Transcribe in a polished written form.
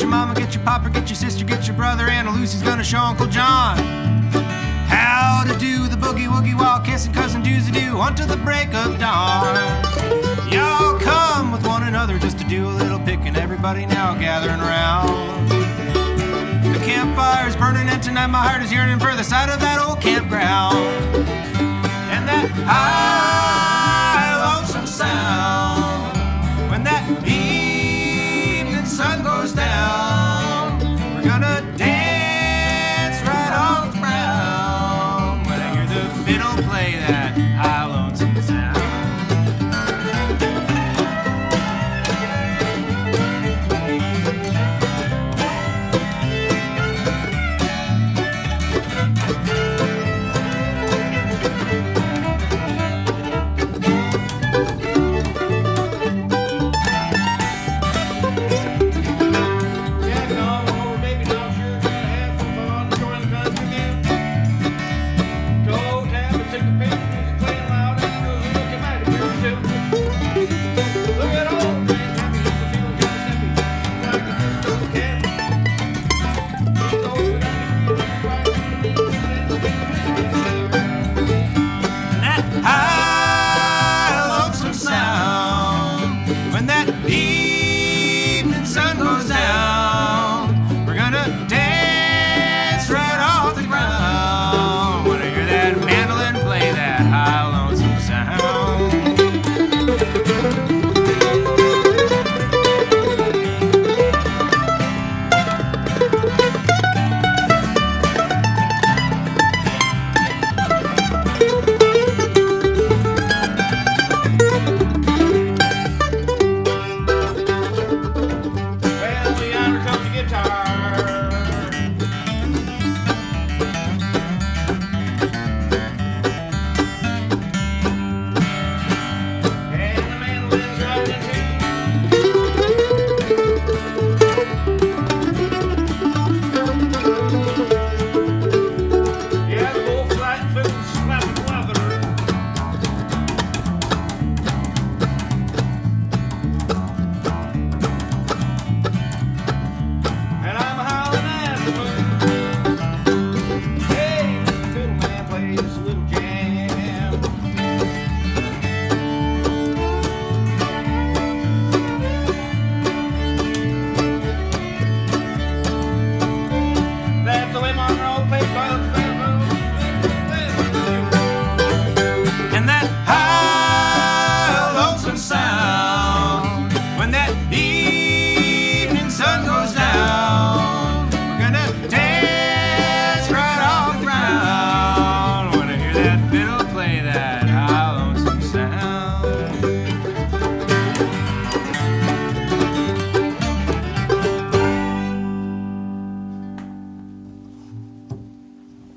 your mama, get your papa, get your sister, get your brother. Aunt Lucy's gonna show Uncle John how to do the boogie woogie while kissing cousin Doozy Doo until the break of dawn. Y'all come with one another just to do a little picking. Everybody now gathering around. The campfire's burning and tonight my heart is yearning for the sight of that old campground. And that